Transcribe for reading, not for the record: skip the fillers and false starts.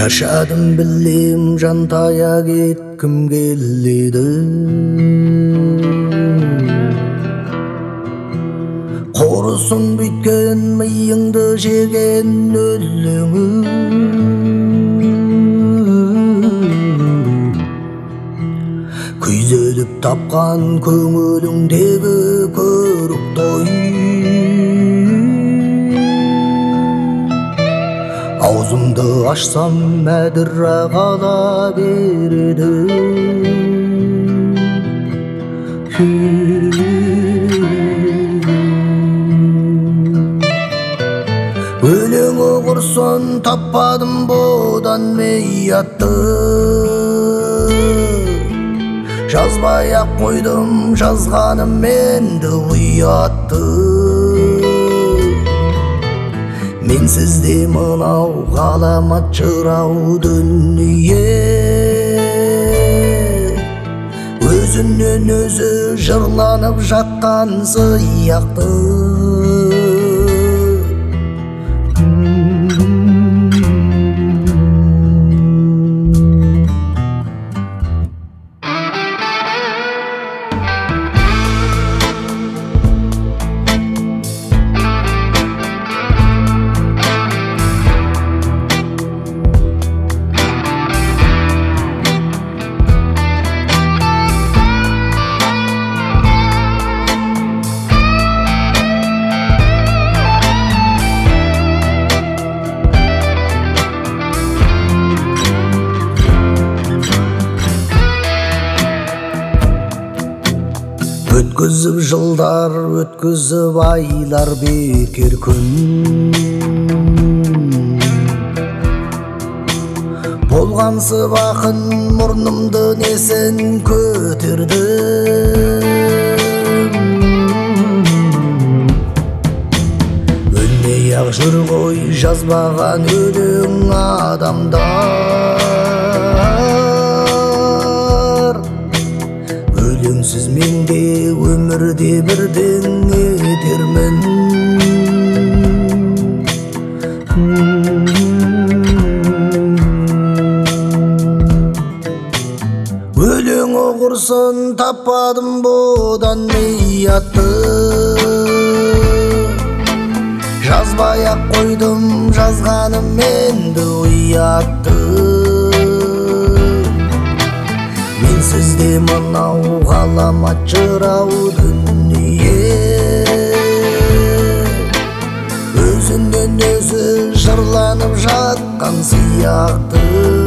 Шашадым білем жантая кеткім келеді. Қорысын бүйткен миыңды жеген өлеңі. Күйзеліп тапқан көңіліңдегі көрік той. Аузымды ашсам мәдіра қала береді. Өлеңі құрсын таппадым бұдан миятты. Жазбай-ақ қойдым жазғаным менді ұятты. Менсіз де мынау ғаламат жырау дүние. Өзінен өзі жырланып жатқан сияқты. Өткізіп жылдар, өткізіп айлар бекер күн. Болғансып ақын мұрнымды несін көтердім. Өлмей-ақ жүр ғой жазбаған өлең адамдар. Өлеңсіз менде өмірде бірден етермін. Өлеңі құрсын таппадым бұдан миятты. Жазбай-ақ қойдым жазғаным менді ұятты. Менсізде мынау ғаламат жырау дүние. Өзінен өзі жырланып жатқан сияқты.